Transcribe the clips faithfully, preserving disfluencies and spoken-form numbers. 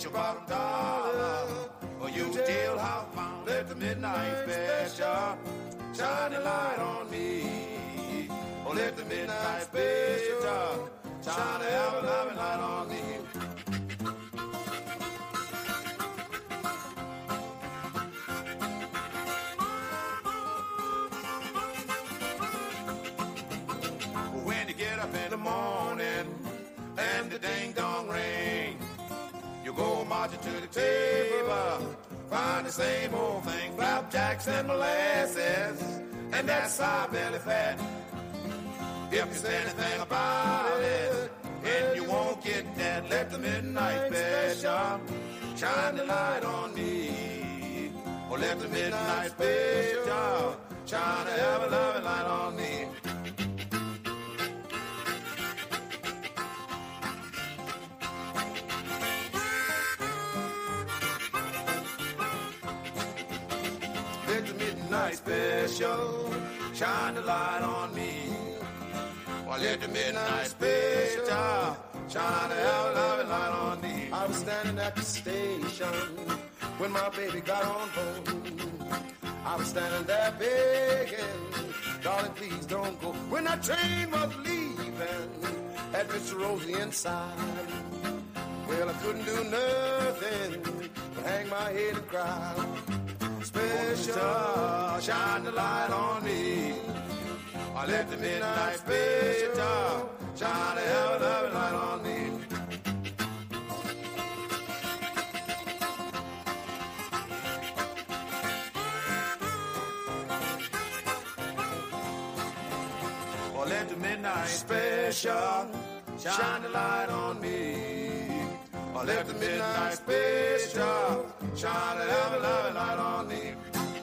your bottom dollar. Or you jailhouse bound, let the midnight special shine a light on me. Oh, let the midnight special shine a ever loving light on me. When you get up in the morning and the ding dong ring, you go marching to the table, find the same old thing, flapjacks and molasses, and that sour belly fat. If you say anything about it, and you won't get that, let the midnight special shine the light on me. Or let the midnight special shine a ever-loving light on me. Let the midnight special shine the light on me. Or let the midnight special shine a ever-loving light on me. I was standing at the station when my baby got on home. I was standing there begging, darling, please don't go. When that train was leaving, had Mister Rosie inside. Well, I couldn't do nothing but hang my head and cry. Special, shine the light on me. I let the midnight special shine a ever-loving light on me. Or let the midnight special shine the light on me. Or let the midnight special shine a ever-loving light on me.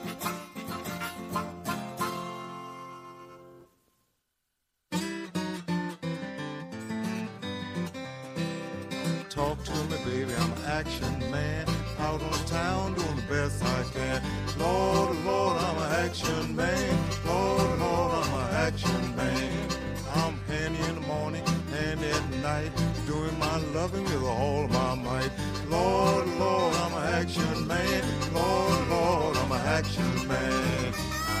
Talk to me, baby, I'm an action man. Out on town doing the best I can. Lord, Lord, I'm an action man. Lord, Lord, I'm an action man. I'm handy in the morning, handy at night, doing my loving with all of my might. Lord, Lord, I'm an action man. Lord, Lord, I'm an action man.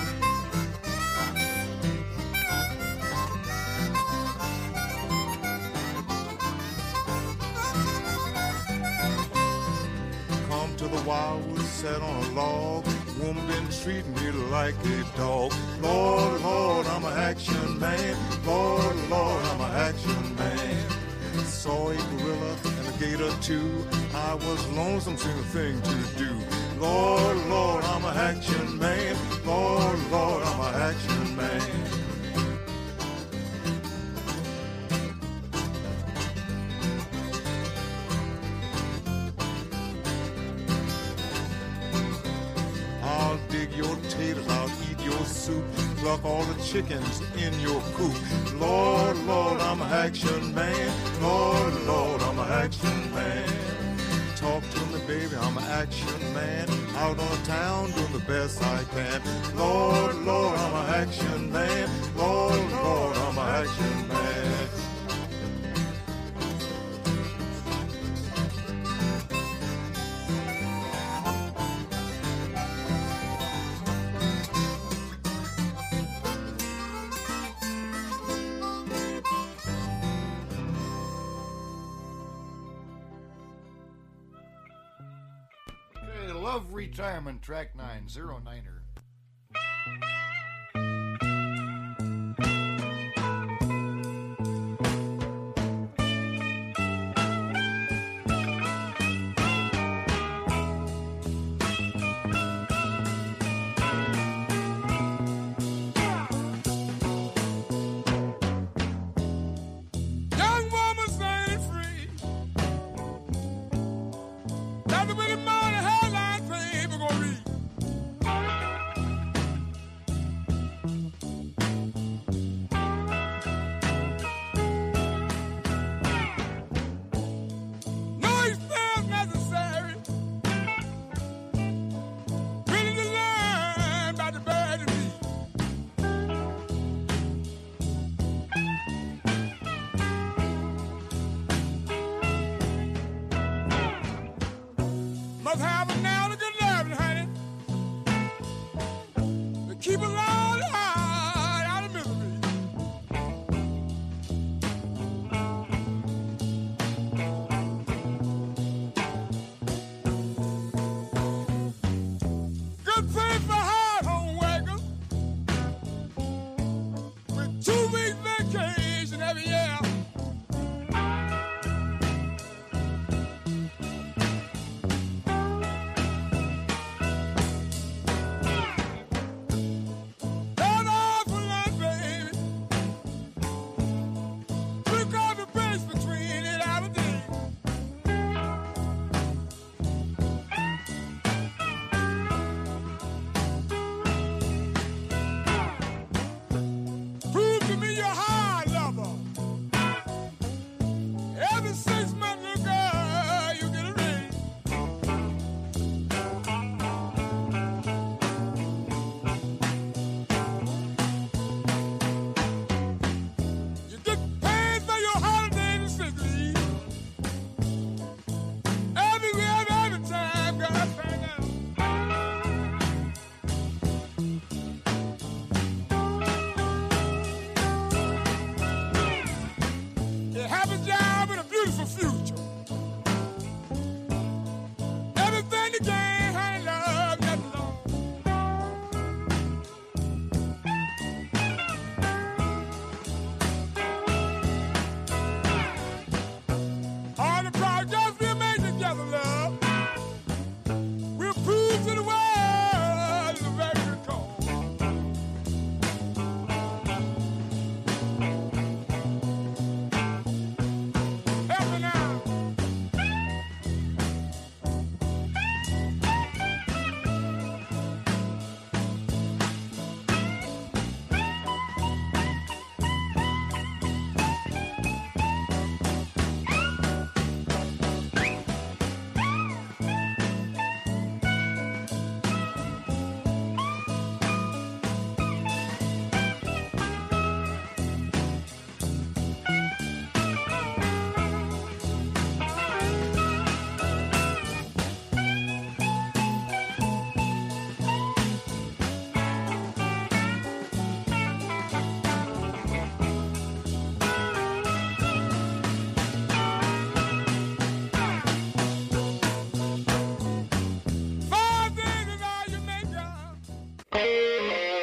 To the wildwood, sat on a log. Woman been treating me like a dog. Lord, Lord, I'm an action man. Lord, Lord, I'm an action man. Saw a gorilla and a gator too. I was lonesome, seemed a thing to do. Lord, Lord, I'm an action man. Lord, Lord, I'm an action man. I'll dig your taters, I'll eat your soup, pluck all the chickens in your coop. Lord, Lord, I'm an action man. Lord, Lord, I'm an action man. Talk to me, baby, I'm an action man. Out on town doing the best I can. Lord, Lord, I'm an action man. Lord, Lord, I'm an action man. Love Retirement, track nine, zero niner. Must have a now to good loving, honey. To keep us all out of misery. Good pay for hard home workers with two weeks vacation every year. Turn off for lunch, baby. Pick up the pace between eight hour days. Prove to me you're a hard lover. Every six months, girl, you get a ring. You get paid for your holidays and sick leave. Every, every, every time, girl, that's right now. You have a job and a beautiful future. Everything you gain, honey, love, nothing long. All the projects we made together, love, we'll prove to the world it's a very good cause. Help me now. Five days is all you make, girl.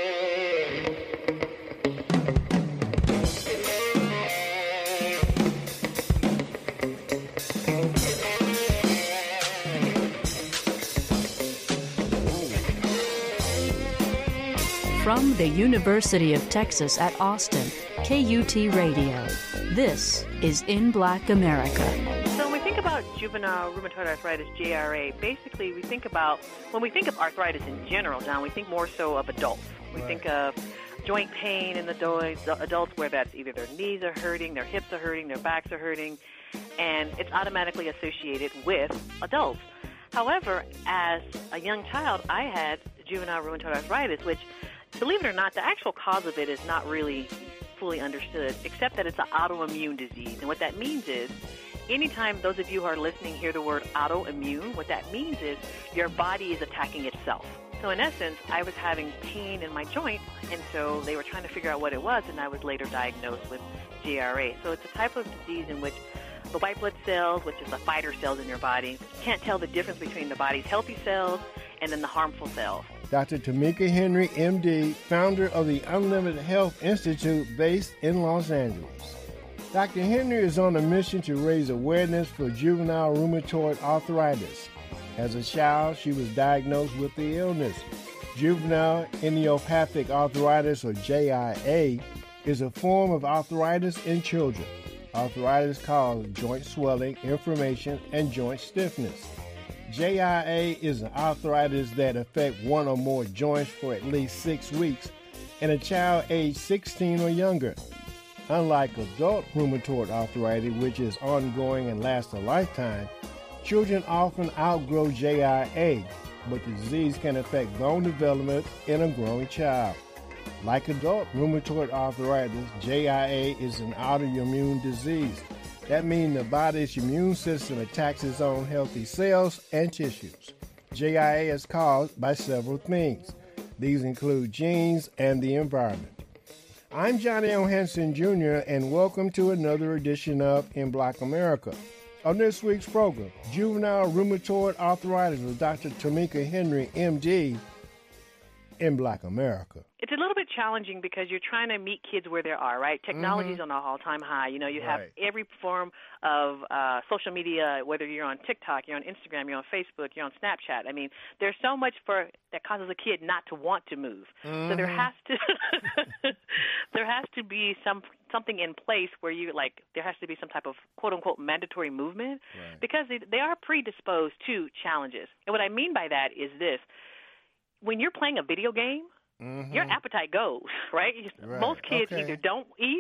From the University of Texas at Austin, K U T Radio. This is In Black America. So when we think about juvenile rheumatoid arthritis, J R A, basically we think about, when we think of arthritis in general, John, we think more so of adults. We Right. think of joint pain in the do- the adults where that's either their knees are hurting, their hips are hurting, their backs are hurting, and it's automatically associated with adults. However, as a young child, I had juvenile rheumatoid arthritis, which, believe it or not, the actual cause of it is not really fully understood, except that it's an autoimmune disease. And what that means is, anytime those of you who are listening hear the word autoimmune, what that means is your body is attacking itself. So in essence, I was having pain in my joint, and so they were trying to figure out what it was, and I was later diagnosed with J R A. So it's a type of disease in which the white blood cells, which is the fighter cells in your body, can't tell the difference between the body's healthy cells and then the harmful cells. Doctor Tamika Henry, M D, founder of the Unlimited Health Institute based in Los Angeles. Doctor Henry is on a mission to raise awareness for juvenile rheumatoid arthritis. As a child, she was diagnosed with the illness. Juvenile idiopathic arthritis, or J I A, is a form of arthritis in children. Arthritis causes joint swelling, inflammation, and joint stiffness. J I A is an arthritis that affects one or more joints for at least six weeks in a child age sixteen or younger. Unlike adult rheumatoid arthritis, which is ongoing and lasts a lifetime, children often outgrow J I A, but the disease can affect bone development in a growing child. Like adult rheumatoid arthritis, J I A is an autoimmune disease. That means the body's immune system attacks its own healthy cells and tissues. J I A is caused by several things. These include genes and the environment. I'm Johnny O. Hanson Junior, and welcome to another edition of In Black America. On this week's program, juvenile rheumatoid arthritis with Doctor Tamika Henry, M D, in Black America. It's a little bit challenging because you're trying to meet kids where they are, right? Technology's Mm-hmm. on an all-time high. You know, you have Right. every form of uh, social media, whether you're on TikTok, you're on Instagram, you're on Facebook, you're on Snapchat. I mean, there's so much for that causes a kid not to want to move. Mm-hmm. So there has to there has to be some something in place where you like there has to be some type of quote unquote mandatory movement Right. because they, they are predisposed to challenges. And what I mean by that is this: when you're playing a video game, Mm-hmm. your appetite goes, right? Right. Most kids Okay. either don't eat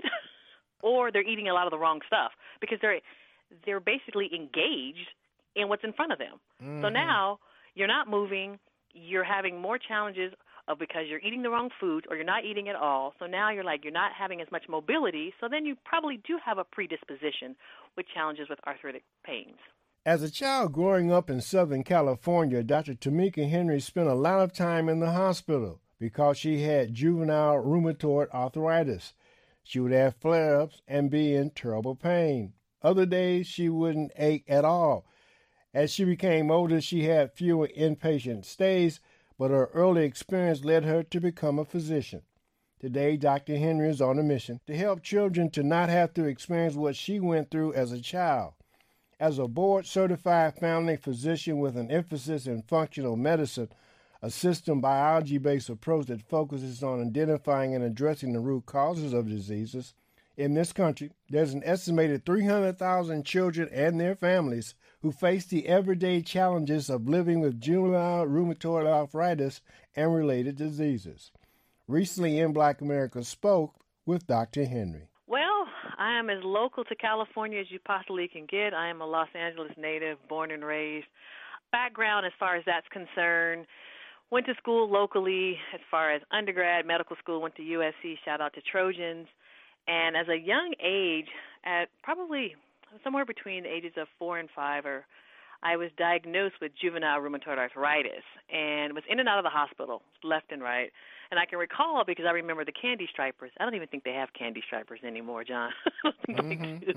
or they're eating a lot of the wrong stuff because they're they're basically engaged in what's in front of them. Mm-hmm. So now you're not moving, you're having more challenges of because you're eating the wrong food or you're not eating at all. So now you're like you're not having as much mobility, so then you probably do have a predisposition with challenges with arthritic pains. As a child growing up in Southern California, Doctor Tamika Henry spent a lot of time in the hospital because she had juvenile rheumatoid arthritis. She would have flare-ups and be in terrible pain. Other days, she wouldn't ache at all. As she became older, she had fewer inpatient stays, but her early experience led her to become a physician. Today, Doctor Henry is on a mission to help children to not have to experience what she went through as a child. As a board-certified family physician with an emphasis in functional medicine, a system biology-based approach that focuses on identifying and addressing the root causes of diseases. In this country, there's an estimated three hundred thousand children and their families who face the everyday challenges of living with juvenile rheumatoid arthritis and related diseases. Recently, In Black America spoke with Doctor Henry. Well, I am as local to California as you possibly can get. I am a Los Angeles native, born and raised. Background as far as that's concerned, went to school locally as far as undergrad, medical school, went to U S C, shout out to Trojans. And as a young age, at probably somewhere between the ages of four and five, or I was diagnosed with juvenile rheumatoid arthritis and was in and out of the hospital, left and right. And I can recall because I remember the candy stripers. I don't even think they have candy stripers anymore, John. I don't think Mm-hmm, they do.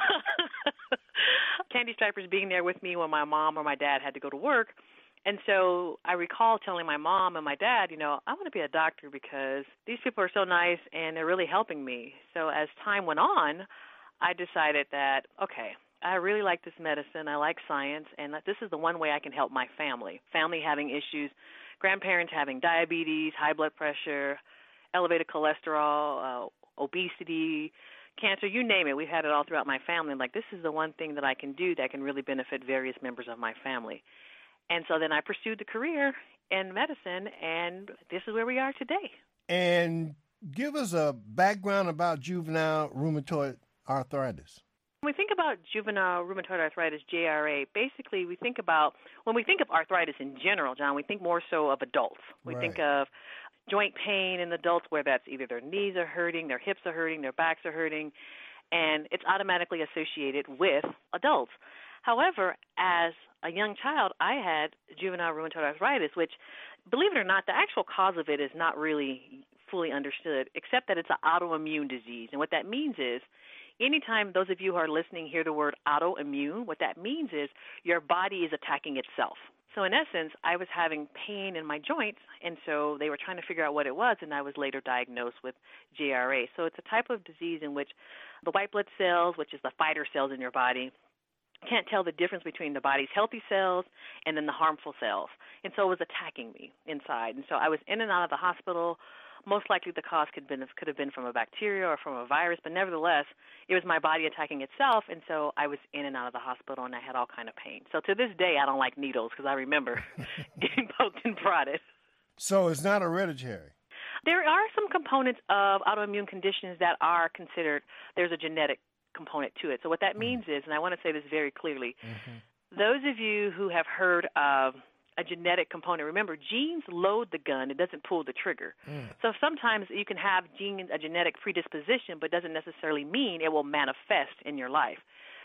mm-hmm. Candy stripers being there with me when my mom or my dad had to go to work. And so I recall telling my mom and my dad, you know, I want to be a doctor because these people are so nice and they're really helping me. So as time went on, I decided that, okay, I really like this medicine. I like science, and that this is the one way I can help my family. Family having issues, grandparents having diabetes, high blood pressure, elevated cholesterol, uh, obesity, cancer, you name it. We've had it all throughout my family. I'm like, this is the one thing that I can do that can really benefit various members of my family. And so then I pursued the career in medicine, and this is where we are today. And give us a background about juvenile rheumatoid arthritis. When we think about juvenile rheumatoid arthritis, J R A, basically we think about, when we think of arthritis in general, John, we think more so of adults. We Right. think of joint pain in adults where that's either their knees are hurting, their hips are hurting, their backs are hurting, and it's automatically associated with adults. However, as a young child, I had juvenile rheumatoid arthritis, which, believe it or not, the actual cause of it is not really fully understood, except that it's an autoimmune disease. And what that means is, anytime those of you who are listening hear the word autoimmune, what that means is your body is attacking itself. So in essence, I was having pain in my joints, and so they were trying to figure out what it was, and I was later diagnosed with J R A. So it's a type of disease in which the white blood cells, which is the fighter cells in your body, can't tell the difference between the body's healthy cells and then the harmful cells. And so it was attacking me inside. And so I was in and out of the hospital. Most likely the cause could have been, could have been from a bacteria or from a virus, but nevertheless, it was my body attacking itself, and so I was in and out of the hospital, and I had all kind of pain. So to this day, I don't like needles because I remember getting poked and prodded. So it's not hereditary. There are some components of autoimmune conditions that are considered, there's a genetic component to it. So what that means is, and I want to say this very clearly, mm-hmm. those of you who have heard of a genetic component, remember, genes load the gun. It doesn't pull the trigger. Mm. So sometimes you can have gene, a genetic predisposition, but doesn't necessarily mean it will manifest in your life.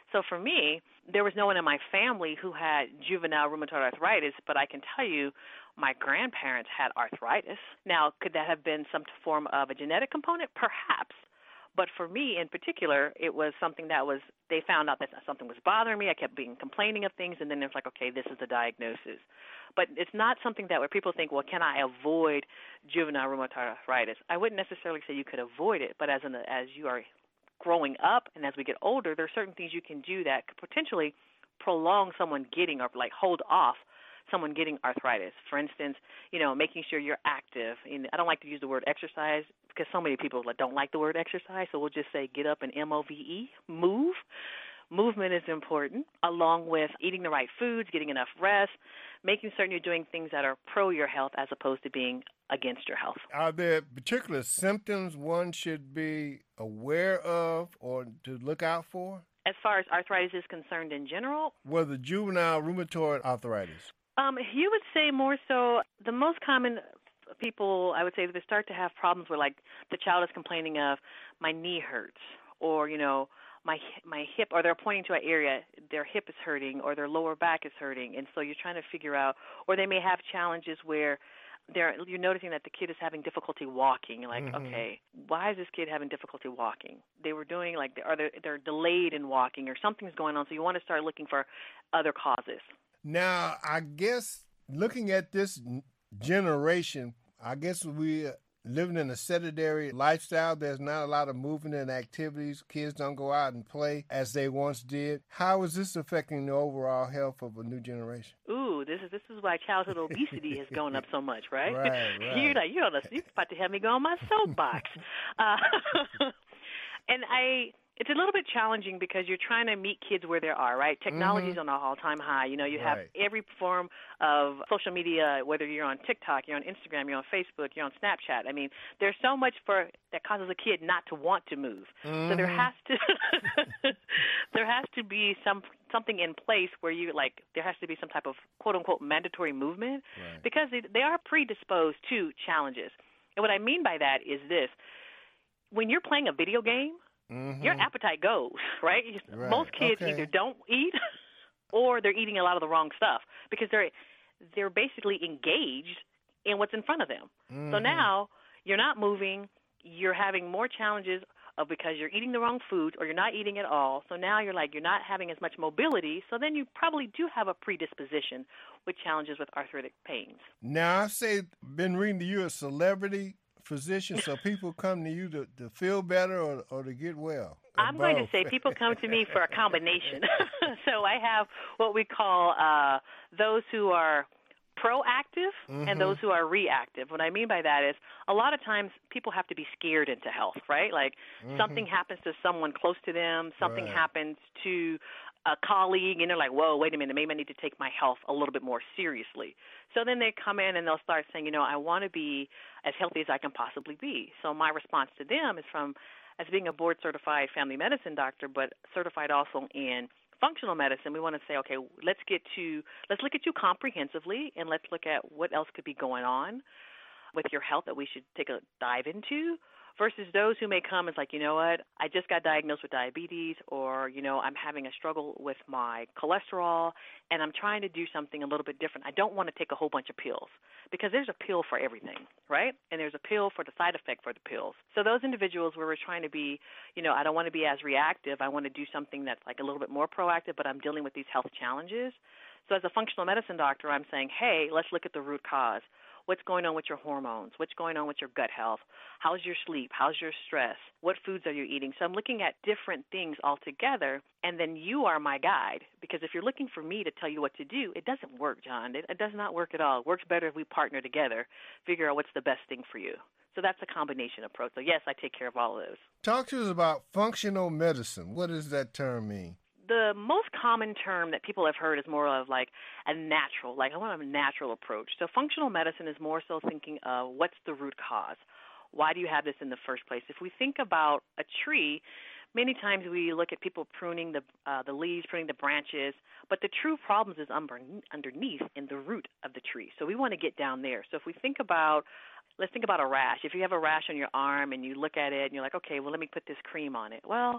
So for me, there was no one in my family who had juvenile rheumatoid arthritis, but I can tell you my grandparents had arthritis. Now, could that have been some form of a genetic component? Perhaps. But for me in particular, it was something that was, they found out that something was bothering me. I kept being complaining of things, and then it's like, okay, this is the diagnosis. But it's not something that where people think, well, can I avoid juvenile rheumatoid arthritis? I wouldn't necessarily say you could avoid it, but as an, as you are growing up and as we get older, there are certain things you can do that could potentially prolong someone getting or like hold off someone getting arthritis. For instance, you know, making sure you're active. And I don't like to use the word exercise because so many people don't like the word exercise, so we'll just say get up and M O V E, move. Movement is important, along with eating the right foods, getting enough rest, making certain you're doing things that are pro your health as opposed to being against your health. Are there particular symptoms one should be aware of or to look out for? As far as arthritis is concerned in general? Well, the juvenile rheumatoid arthritis. Um, you would say more so the most common people, I would say, they start to have problems where, like, the child is complaining of, my knee hurts, or, you know, my my hip, or they're pointing to an area, their hip is hurting, or their lower back is hurting, and so you're trying to figure out, or they may have challenges where they're, you're noticing that the kid is having difficulty walking. You're like, mm-hmm. okay, why is this kid having difficulty walking? They were doing, like, are they, they're delayed in walking, or something's going on, so you want to start looking for other causes. Now, I guess looking at this generation, I guess we living in a sedentary lifestyle. There's not a lot of movement and activities. Kids don't go out and play as they once did. How is this affecting the overall health of a new generation? Ooh, this is this is why childhood obesity has gone up so much, right? Right, right. You're like, you're, you're about to have me go on my soapbox. uh, and I... It's a little bit challenging because you're trying to meet kids where they are, right? Technology's mm-hmm. on an all-time high. You know, you have right. every form of social media, whether you're on TikTok, you're on Instagram, you're on Facebook, you're on Snapchat. I mean, there's so much for that causes a kid not to want to move. Mm-hmm. So there has to there has to be some something in place where you like there has to be some type of quote-unquote mandatory movement right. because they, they are predisposed to challenges. And what I mean by that is this. When you're playing a video game, mm-hmm. your appetite goes, right? right. Most kids okay. either don't eat or they're eating a lot of the wrong stuff because they're they're basically engaged in what's in front of them. Mm-hmm. So now you're not moving, you're having more challenges of because you're eating the wrong foods or you're not eating at all. So now you're like you're not having as much mobility, so then you probably do have a predisposition with challenges with arthritic pains. Now, I say been reading that you're a celebrity physician, so people come to you to, to feel better or, or to get well? I'm both? going to say people come to me for a combination. So I have what we call uh, those who are proactive mm-hmm. and those who are reactive. What I mean by that is a lot of times people have to be scared into health, right? Like mm-hmm. something happens to someone close to them, something right. happens to a colleague, and they're like, whoa, wait a minute, maybe I need to take my health a little bit more seriously. So then they come in and they'll start saying, you know, I want to be as healthy as I can possibly be. So my response to them is from, as being a board-certified family medicine doctor, but certified also in functional medicine, we want to say, okay, let's get to, let's look at you comprehensively, and let's look at what else could be going on with your health that we should take a dive into. Versus those who may come as like, you know what, I just got diagnosed with diabetes, or, you know, I'm having a struggle with my cholesterol, and I'm trying to do something a little bit different. I don't want to take a whole bunch of pills because there's a pill for everything, right? And there's a pill for the side effect for the pills. So those individuals where we're trying to be, you know, I don't want to be as reactive. I want to do something that's like a little bit more proactive, but I'm dealing with these health challenges. So as a functional medicine doctor, I'm saying, hey, let's look at the root cause. What's going on with your hormones? What's going on with your gut health? How's your sleep? How's your stress? What foods are you eating? So I'm looking at different things altogether, and then you are my guide. Because if you're looking for me to tell you what to do, it doesn't work, John. It, it does not work at all. It works better if we partner together, figure out what's the best thing for you. So that's a combination approach. So, yes, I take care of all of those. Talk to us about functional medicine. What does that term mean? The most common term that people have heard is more of like a natural, like I want a natural approach. So functional medicine is more so thinking of what's the root cause? Why do you have this in the first place? If we think about a tree, many times we look at people pruning the uh, the leaves, pruning the branches, but the true problem is underneath in the root of the tree. So we want to get down there. So if we think about Let's think about a rash. If you have a rash on your arm and you look at it and you're like, okay, well, let me put this cream on it. Well,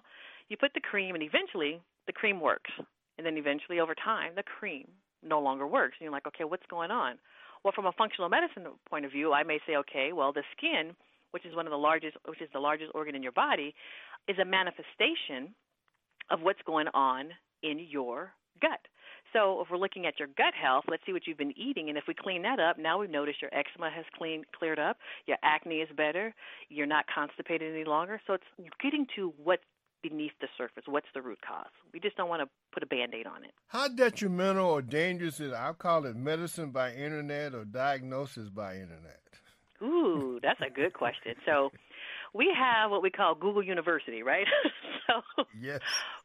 You put the cream, and eventually the cream works. And then eventually over time, the cream no longer works. And you're like, okay, what's going on? Well, from a functional medicine point of view, I may say, okay, well, the skin, which is one of the largest, which is the largest organ in your body, is a manifestation of what's going on in your gut. So if we're looking at your gut health, let's see what you've been eating, and if we clean that up, now we've noticed your eczema has clean, cleared up, your acne is better, you're not constipated any longer. So it's getting to what's beneath the surface, what's the root cause. We just don't want to put a Band-Aid on it. How detrimental or dangerous is, I'll call it medicine by internet or diagnosis by internet? Ooh, that's a good question. So we have what we call Google University, right? so Yes.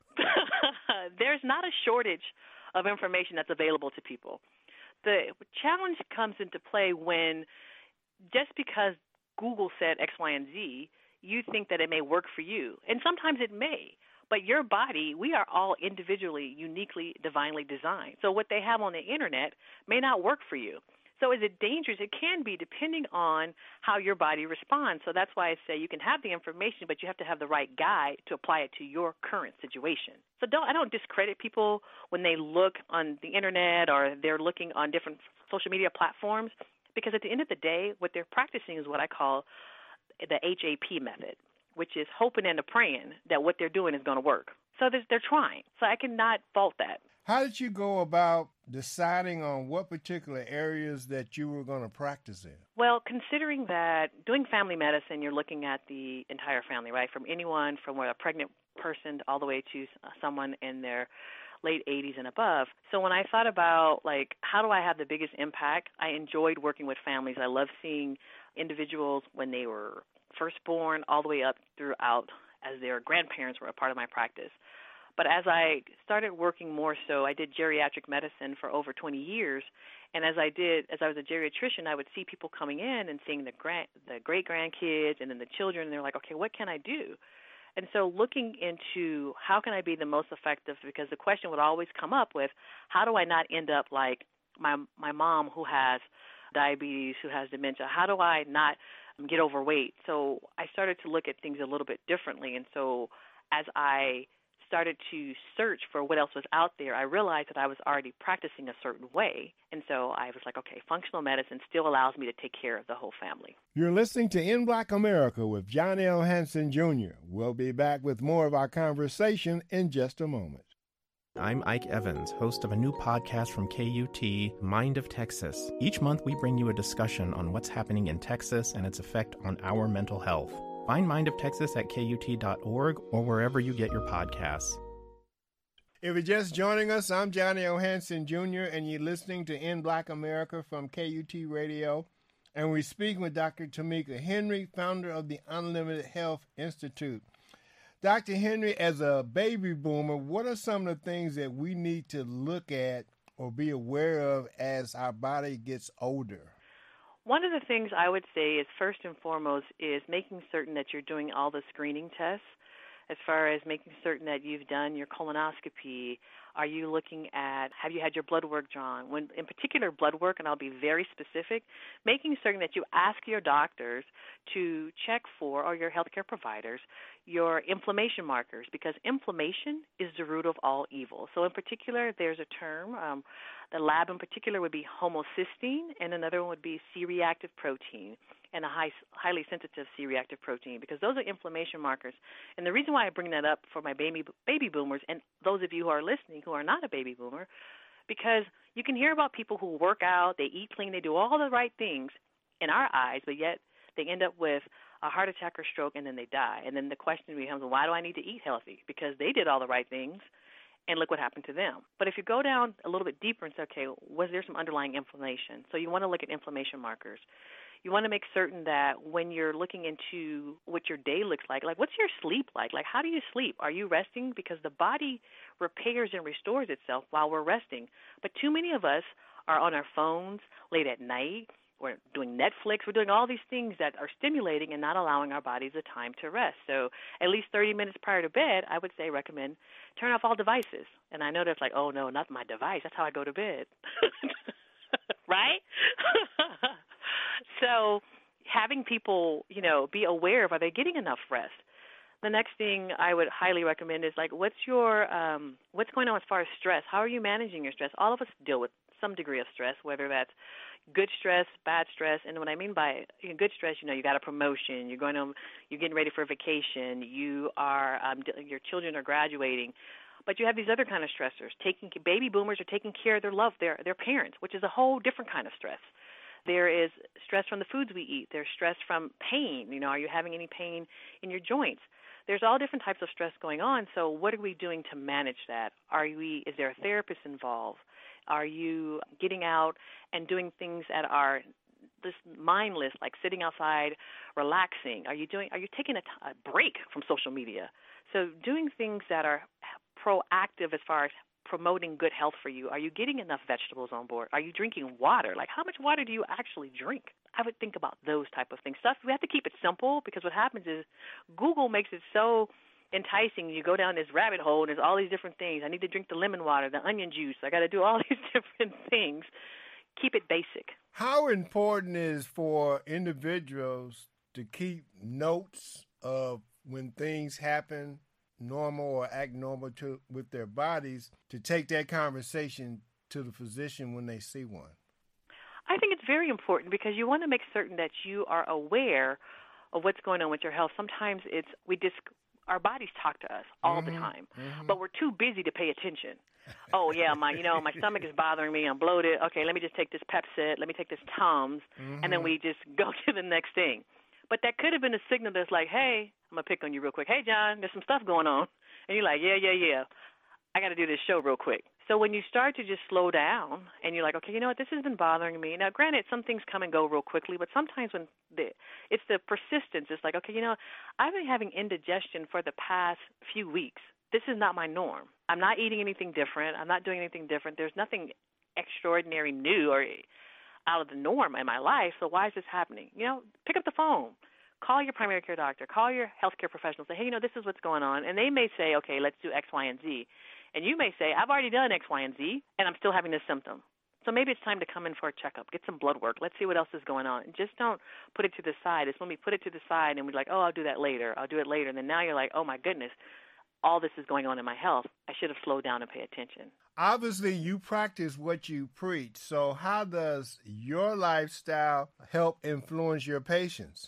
There's not a shortage of information that's available to people. The challenge comes into play when just because Google said X, Y, and Z, you think that it may work for you. And sometimes it may. But your body, we are all individually, uniquely, divinely designed. So what they have on the internet may not work for you. So is it dangerous? It can be, depending on how your body responds. So that's why I say you can have the information, but you have to have the right guide to apply it to your current situation. So don't I don't discredit people when they look on the internet or they're looking on different social media platforms, because at the end of the day, what they're practicing is what I call the H A P method, which is hoping and praying that what they're doing is going to work. So they're trying. So I cannot fault that. How did you go about deciding on what particular areas that you were going to practice in? Well, considering that doing family medicine, you're looking at the entire family, right? From anyone from a pregnant person all the way to someone in their late eighties and above. So when I thought about, like, how do I have the biggest impact, I enjoyed working with families. I love seeing individuals when they were first born all the way up throughout as their grandparents were a part of my practice. But as I started working more so, I did geriatric medicine for over twenty years. And as I did, as I was a geriatrician, I would see people coming in and seeing the grand, the great-grandkids and then the children, and they're like, okay, what can I do? And so looking into how can I be the most effective, because the question would always come up with, how do I not end up like my my mom who has diabetes, who has dementia? How do I not get overweight? So I started to look at things a little bit differently. And so as I started to search for what else was out there, I realized that I was already practicing a certain way. And so I was like, okay, functional medicine still allows me to take care of the whole family. You're listening to In Black America with John L. Hanson Junior We'll be back with more of our conversation in just a moment. I'm Ike Evans, host of a new podcast from K U T, Mind of Texas. Each month we bring you a discussion on what's happening in Texas and its effect on our mental health. Find Mind of Texas at K U T dot org or wherever you get your podcasts. If you're just joining us, I'm Johnny O. Hanson Junior, and you're listening to In Black America from K U T Radio. And we're speaking with Doctor Tamika Henry, founder of the Unlimited Health Institute. Doctor Henry, as a baby boomer, what are some of the things that we need to look at or be aware of as our body gets older? One of the things I would say is first and foremost is making certain that you're doing all the screening tests, as far as making certain that you've done your colonoscopy. Are you looking at, have you had your blood work drawn? When, in particular, blood work, and I'll be very specific, making certain that you ask your doctors to check for, or your healthcare providers, your inflammation markers, because inflammation is the root of all evil. So in particular, there's a term, um, the lab in particular would be homocysteine, and another one would be C-reactive protein, and a high, highly sensitive C-reactive protein, because those are inflammation markers. And the reason why I bring that up for my baby baby boomers, and those of you who are listening who are not a baby boomer, because you can hear about people who work out, they eat clean, they do all the right things in our eyes, but yet they end up with a heart attack or stroke, and then they die. And then the question becomes, why do I need to eat healthy? Because they did all the right things, and look what happened to them. But if you go down a little bit deeper and say, okay, was there some underlying inflammation? So you want to look at inflammation markers. You want to make certain that when you're looking into what your day looks like, like what's your sleep like? Like how do you sleep? Are you resting? Because the body repairs and restores itself while we're resting. But too many of us are on our phones late at night. We're doing Netflix. We're doing all these things that are stimulating and not allowing our bodies the time to rest. So at least thirty minutes prior to bed, I would say recommend turn off all devices. And I know that's like, oh, no, not my device. That's how I go to bed. Right? So having people, you know, be aware of, are they getting enough rest? The next thing I would highly recommend is, like, what's your um, what's going on as far as stress? How are you managing your stress? All of us deal with some degree of stress, whether that's good stress, bad stress. And what I mean by you know, good stress, you know, you got a promotion, you're going to, you're getting ready for a vacation, you are, um, your children are graduating, but you have these other kind of stressors. Taking baby boomers are taking care of their love, their their parents, which is a whole different kind of stress. There is stress from the foods we eat. There's stress from pain. You know, are you having any pain in your joints? There's all different types of stress going on. So what are we doing to manage that? Are we? Is there a therapist involved? Are you getting out and doing things that are just mindless, like sitting outside, relaxing? Are you doing? Are you taking a, t- a break from social media? So doing things that are proactive as far as promoting good health for you. Are you getting enough vegetables on board? Are you drinking water? Like, how much water do you actually drink? I would think about those type of things. Stuff we have to keep it simple, because what happens is Google makes it so enticing. You go down this rabbit hole, and there's all these different things. I need to drink the lemon water, the onion juice. I got to do all these different things. Keep it basic. How important is for individuals to keep notes of when things happen normal or act normal to with their bodies, to take that conversation to the physician when they see one? I think it's very important, because you want to make certain that you are aware of what's going on with your health. Sometimes it's we just our bodies talk to us all mm-hmm. the time, mm-hmm. but we're too busy to pay attention. Oh yeah, my you know my stomach is bothering me. I'm bloated. Okay, let me just take this Pepcid. Let me take this Tums, mm-hmm. and then we just go to the next thing. But that could have been a signal that's like, hey, I'm going to pick on you real quick. Hey, John, there's some stuff going on. And you're like, yeah, yeah, yeah. I got to do this show real quick. So when you start to just slow down and you're like, okay, you know what, this has been bothering me. Now, granted, some things come and go real quickly, but sometimes when the, it's the persistence, it's like, okay, you know, I've been having indigestion for the past few weeks. This is not my norm. I'm not eating anything different. I'm not doing anything different. There's nothing extraordinary new or out of the norm in my life, so why is this happening? You know, pick up the phone. Call your primary care doctor. Call your healthcare professional. Say, hey, you know, this is what's going on. And they may say, okay, let's do X, Y, and Z. And you may say, I've already done X, Y, and Z, and I'm still having this symptom. So maybe it's time to come in for a checkup, get some blood work. Let's see what else is going on. And just don't put it to the side. It's when we put it to the side and we're like, oh, I'll do that later. I'll do it later. And then now you're like, oh, my goodness, all this is going on in my health. I should have slowed down and paid attention. Obviously, you practice what you preach. So how does your lifestyle help influence your patients?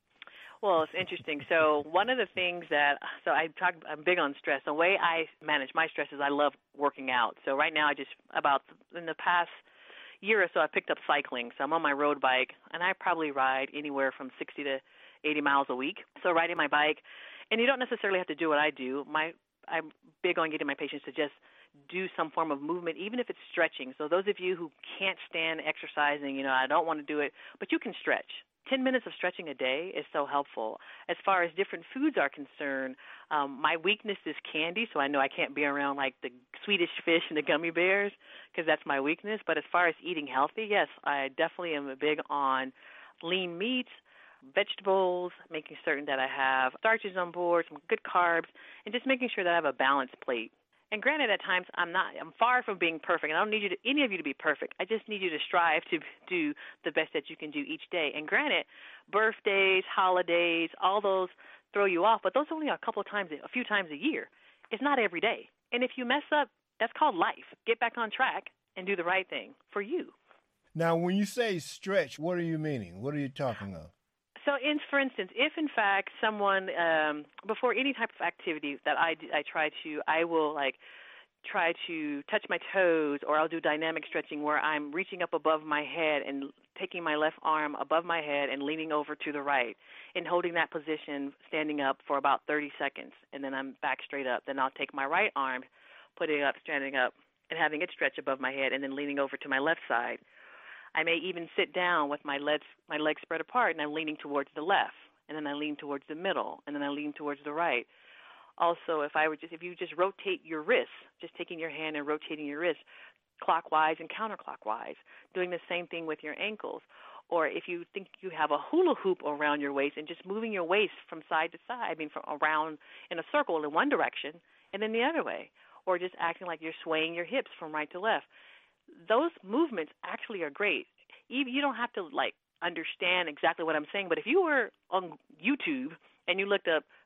Well, it's interesting. So one of the things that, so I talk, I'm big on stress. The way I manage my stress is I love working out. So right now I just, about in the past year or so, I picked up cycling. So I'm on my road bike, and I probably ride anywhere from sixty to eighty miles a week. So riding my bike, and you don't necessarily have to do what I do. My I'm big on getting my patients to just do some form of movement, even if it's stretching. So those of you who can't stand exercising, you know, I don't want to do it, but you can stretch. ten minutes of stretching a day is so helpful. As far as different foods are concerned, um, my weakness is candy, so I know I can't be around like the Swedish fish and the gummy bears because that's my weakness. But as far as eating healthy, yes, I definitely am big on lean meats, vegetables, making certain that I have starches on board, some good carbs, and just making sure that I have a balanced plate. And granted, at times I'm not. I'm far from being perfect, and I don't need you to, any of you to be perfect. I just need you to strive to do the best that you can do each day. And granted, birthdays, holidays, all those throw you off, but those are only a couple of times, a few times a year. It's not every day. And if you mess up, that's called life. Get back on track and do the right thing for you. Now, when you say stretch, what are you meaning? What are you talking of? So, in, for instance, if in fact someone, um, before any type of activity that I, I try to, I will like try to touch my toes, or I'll do dynamic stretching where I'm reaching up above my head and taking my left arm above my head and leaning over to the right and holding that position, standing up for about thirty seconds, and then I'm back straight up. Then I'll take my right arm, putting it up, standing up, and having it stretch above my head, and then leaning over to my left side. I may even sit down with my legs, my legs spread apart, and I'm leaning towards the left, and then I lean towards the middle, and then I lean towards the right. Also, if I were just, if you just rotate your wrists, just taking your hand and rotating your wrists clockwise and counterclockwise, doing the same thing with your ankles. Or if you think you have a hula hoop around your waist and just moving your waist from side to side, I mean, from around in a circle in one direction and then the other way. Or just acting like you're swaying your hips from right to left. Those movements actually are great. You don't have to, like, understand exactly what I'm saying, but if you were on YouTube and you looked up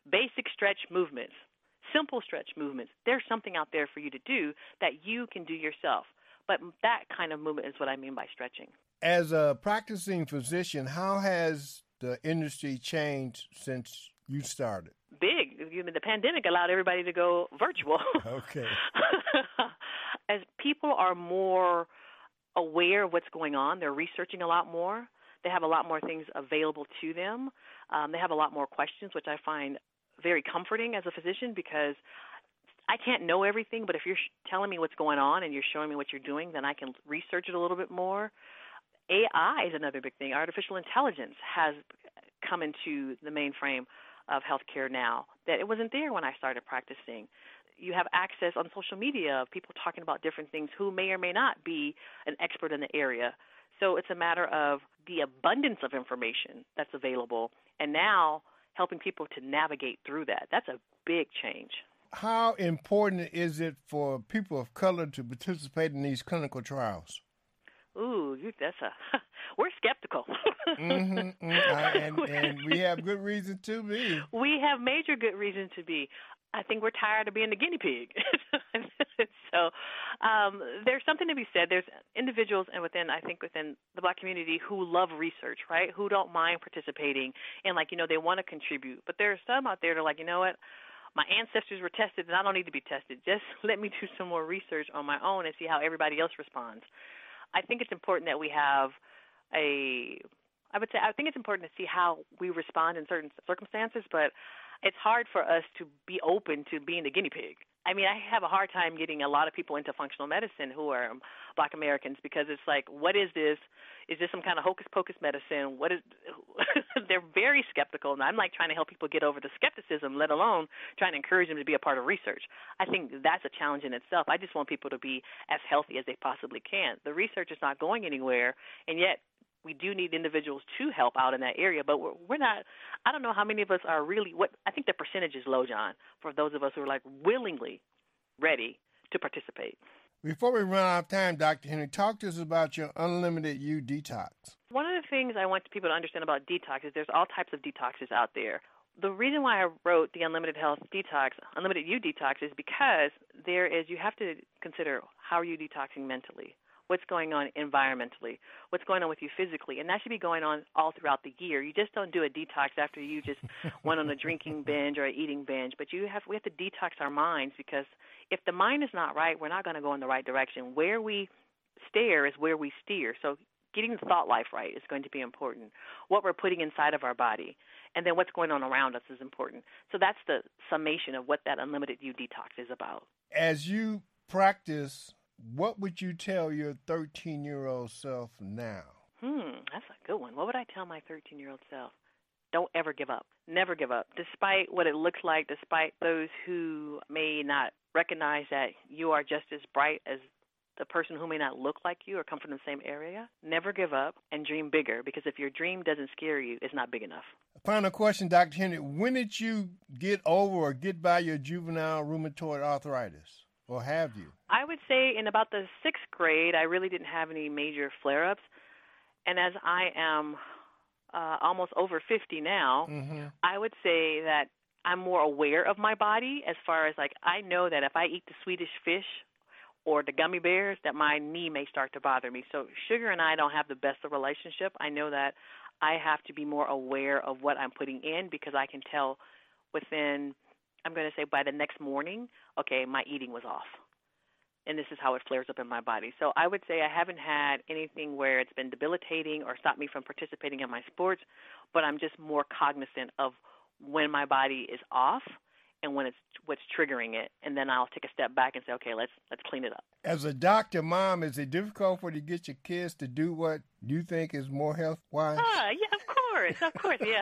basic stretch movements, simple stretch movements. There's something out there for you to do that you can do yourself. But that kind of movement is what I mean by stretching. As a practicing physician, how has the industry changed since you started? Big. I mean, the pandemic allowed everybody to go virtual. Okay. As people are more aware of what's going on, they're researching a lot more. They have a lot more things available to them. Um, they have a lot more questions, which I find very comforting as a physician, because I can't know everything, but if you're sh- telling me what's going on and you're showing me what you're doing, then I can research it a little bit more. A I is another big thing. Artificial intelligence has come into the mainframe of healthcare now that it wasn't there when I started practicing. You have access on social media of people talking about different things who may or may not be an expert in the area. So it's a matter of the abundance of information that's available, and now helping people to navigate through that. That's a big change. How important is it for people of color to participate in these clinical trials? Ooh, you, that's a we're skeptical. mm-hmm, mm-hmm. I, and, and we have good reason to be. We have major good reason to be. I think we're tired of being the guinea pig. so um, there's something to be said. There's individuals and within, I think, within the Black community who love research, right, who don't mind participating and, like, you know, they want to contribute. But there are some out there that are like, you know what, my ancestors were tested and I don't need to be tested. Just let me do some more research on my own and see how everybody else responds. I think it's important that we have a, I would say, I think it's important to see how we respond in certain circumstances, but it's hard for us to be open to being the guinea pig. I mean, I have a hard time getting a lot of people into functional medicine who are um, Black Americans, because it's like, what is this? Is this some kind of hocus-pocus medicine? What is? They're very skeptical, and I'm like trying to help people get over the skepticism, let alone trying to encourage them to be a part of research. I think that's a challenge in itself. I just want people to be as healthy as they possibly can. The research is not going anywhere, and yet we do need individuals to help out in that area, but we're, we're not, I don't know how many of us are really, what I think the percentage is low, John, for those of us who are like willingly ready to participate. Before we run out of time, Doctor Henry, talk to us about your Unlimited You detox. One of the things I want people to understand about detox is there's all types of detoxes out there. The reason why I wrote the Unlimited Health Detox, Unlimited You Detox, is because there is, you have to consider how are you detoxing mentally. What's going on environmentally, what's going on with you physically, and that should be going on all throughout the year. You just don't do a detox after you just went on a drinking binge or an eating binge, but you have we have to detox our minds, because if the mind is not right, we're not going to go in the right direction. Where we stare is where we steer. So getting the thought life right is going to be important. What we're putting inside of our body, and then what's going on around us is important. So that's the summation of what that Unlimited You Detox is about. As you practice, what would you tell your thirteen-year-old self now? Hmm, that's a good one. What would I tell my thirteen-year-old self? Don't ever give up. Never give up. Despite what it looks like, despite those who may not recognize that you are just as bright as the person who may not look like you or come from the same area, never give up and dream bigger, because if your dream doesn't scare you, it's not big enough. Final question, Doctor Henry. When did you get over or get by your juvenile rheumatoid arthritis? Or have you? I would say in about the sixth grade, I really didn't have any major flare-ups. And as I am uh, almost over fifty now, mm-hmm. I would say that I'm more aware of my body, as far as, like, I know that if I eat the Swedish fish or the gummy bears, that my knee may start to bother me. So sugar and I don't have the best of relationship. I know that I have to be more aware of what I'm putting in, because I can tell within, I'm going to say by the next morning, okay, my eating was off. And this is how it flares up in my body. So I would say I haven't had anything where it's been debilitating or stopped me from participating in my sports, but I'm just more cognizant of when my body is off and when it's what's triggering it. And then I'll take a step back and say, okay, let's let's clean it up. As a doctor, Mom, is it difficult for you to get your kids to do what you think is more health-wise? Ah, yeah, of course, of course, yeah.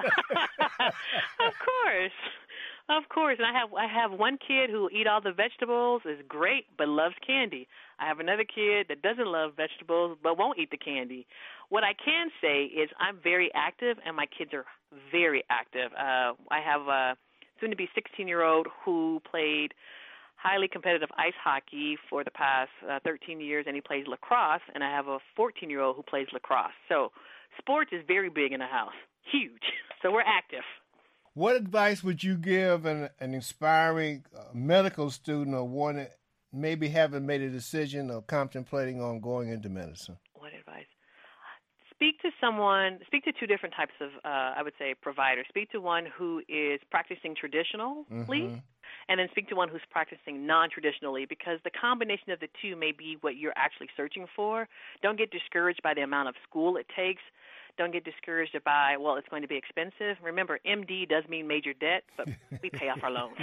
Of course. Of course, and I have I have one kid who eat all the vegetables, is great, but loves candy. I have another kid that doesn't love vegetables but won't eat the candy. What I can say is I'm very active, and my kids are very active. Uh, I have a soon-to-be sixteen-year-old who played highly competitive ice hockey for the past uh, thirteen years, and he plays lacrosse, and I have a fourteen-year-old who plays lacrosse. So sports is very big in the house, huge. So we're active. What advice would you give an, an inspiring uh, medical student or one that maybe haven't made a decision or contemplating on going into medicine? What advice? Speak to someone, speak to two different types of, uh, I would say, providers. Speak to one who is practicing traditionally, mm-hmm. and then speak to one who's practicing non-traditionally, because the combination of the two may be what you're actually searching for. Don't get discouraged by the amount of school it takes. Don't get discouraged by, well, it's going to be expensive. Remember, M D does mean major debt, but we pay off our loans.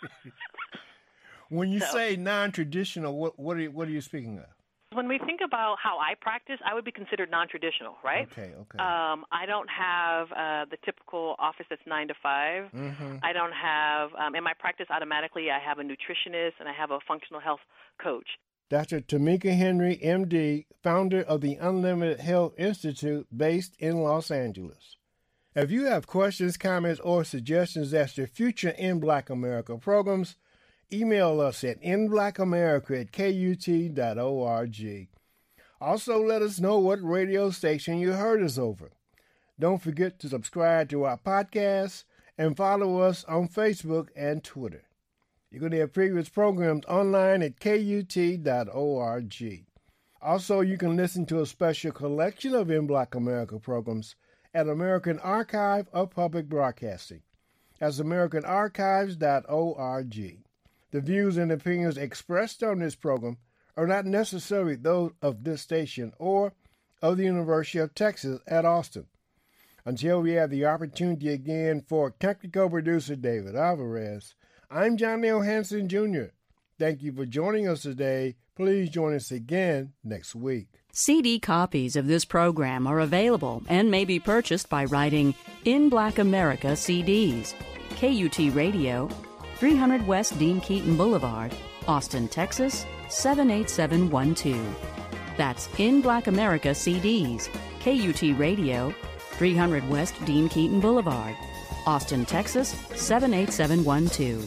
When you so, say non-traditional, what, what, are you, what are you speaking of? When we think about how I practice, I would be considered non-traditional, right? Okay, okay. Um, I don't have uh, the typical office that's nine to five. Mm-hmm. I don't have, um, in my practice, automatically, I have a nutritionist and I have a functional health coach. Doctor Tamika Henry, M D, founder of the Unlimited Health Institute based in Los Angeles. If you have questions, comments, or suggestions as to future In Black America programs, email us at in black america at k u t dot org. Also, let us know what radio station you heard us over. Don't forget to subscribe to our podcast and follow us on Facebook and Twitter. You can hear previous programs online at k u t dot org. Also, you can listen to a special collection of In Black America programs at American Archive of Public Broadcasting. That's american archives dot org. The views and opinions expressed on this program are not necessarily those of this station or of the University of Texas at Austin. Until we have the opportunity again, for technical producer David Alvarez, I'm John Neal Hanson, Junior Thank you for joining us today. Please join us again next week. C D copies of this program are available and may be purchased by writing In Black America C Ds, K U T Radio, three hundred West Dean Keaton Boulevard, Austin, Texas, seven eight seven one two. That's In Black America C Ds, K U T Radio, three hundred West Dean Keaton Boulevard, Austin, Texas, seven eight seven one two.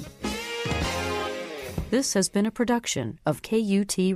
This has been a production of K U T.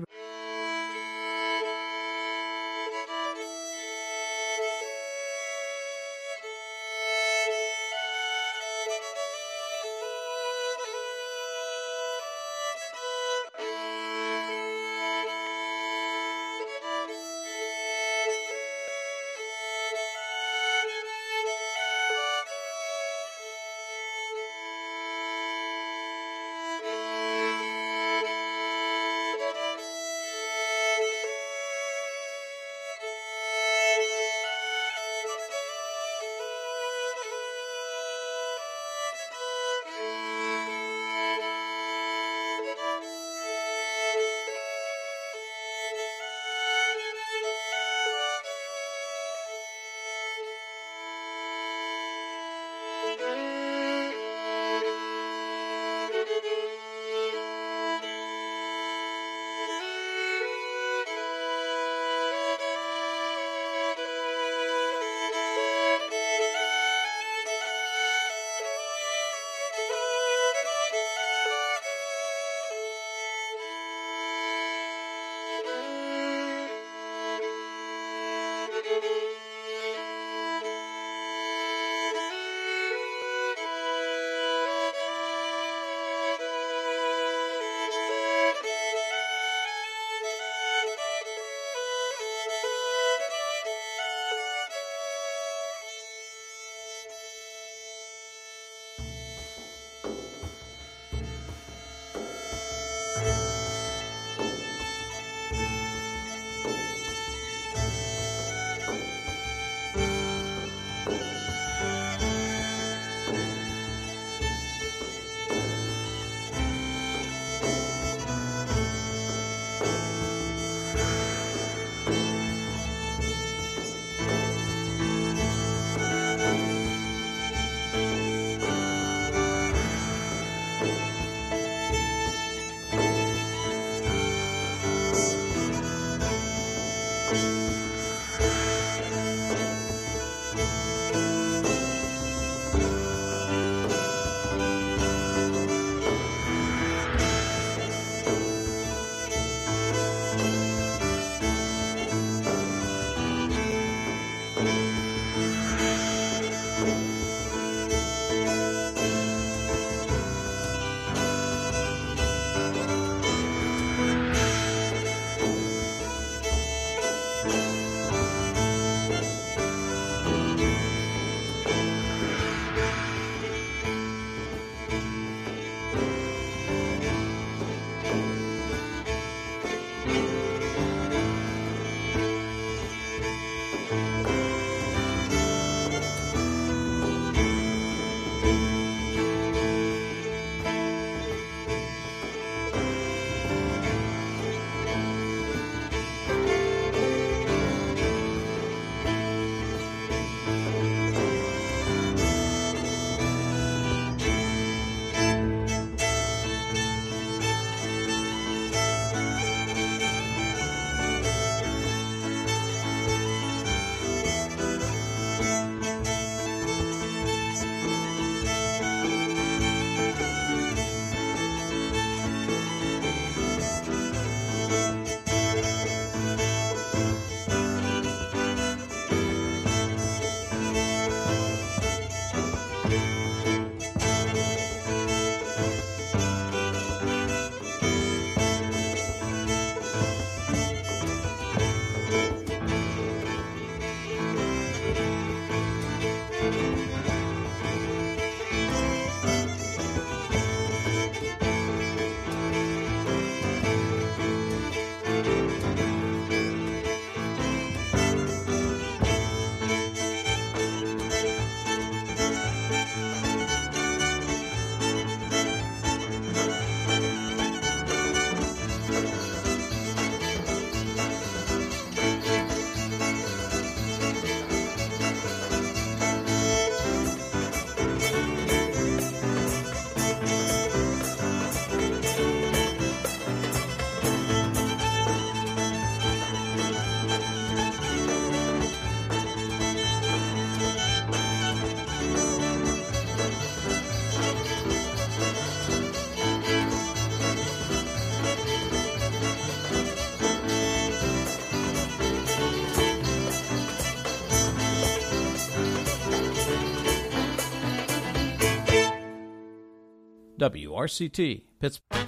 W R C T, Pittsburgh.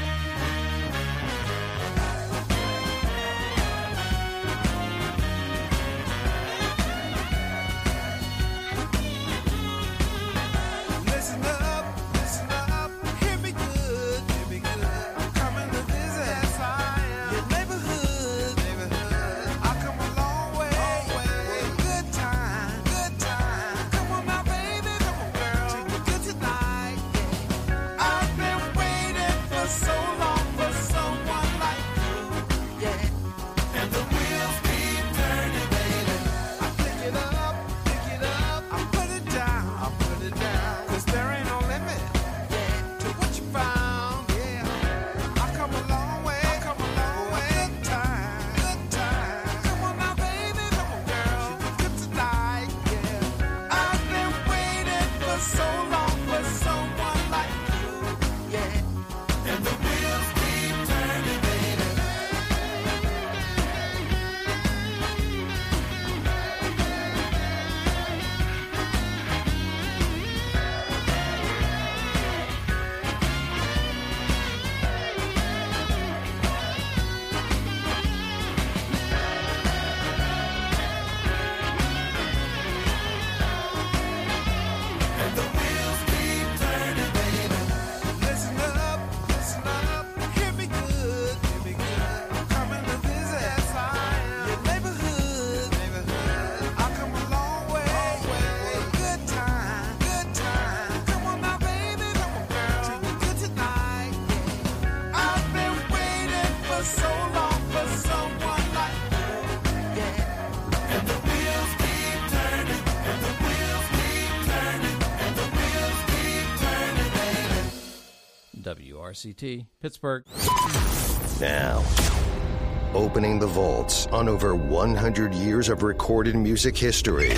W R C T, Pittsburgh. Now, opening the vaults on over one hundred years of recorded music history.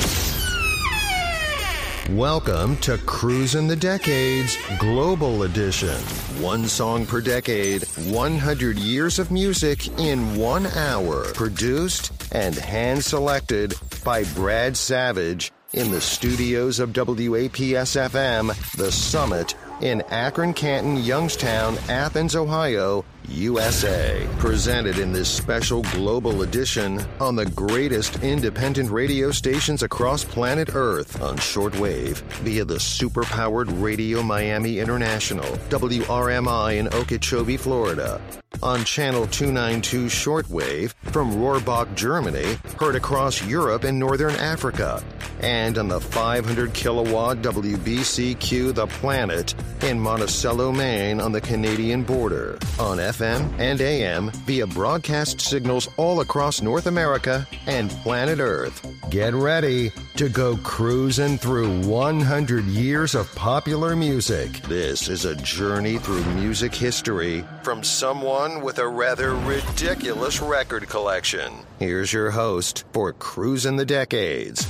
Welcome to Cruisin' the Decades Global Edition. One song per decade, one hundred years of music in one hour. Produced and hand-selected by Brad Savage in the studios of W A P S F M, The Summit, in Akron, Canton, Youngstown, Athens, Ohio, U S A. Presented in this special global edition on the greatest independent radio stations across planet Earth on shortwave via the super-powered Radio Miami International, W R M I in Okeechobee, Florida. On Channel two ninety-two shortwave from Rohrbach, Germany, heard across Europe and Northern Africa. And on the five hundred kilowatt W B C Q The Planet in Monticello, Maine on the Canadian border. On F M and A M via broadcast signals all across North America and planet Earth. Get ready to go cruising through one hundred years of popular music. This is a journey through music history from someone with a rather ridiculous record collection. Here's your host for Cruisin' the Decades,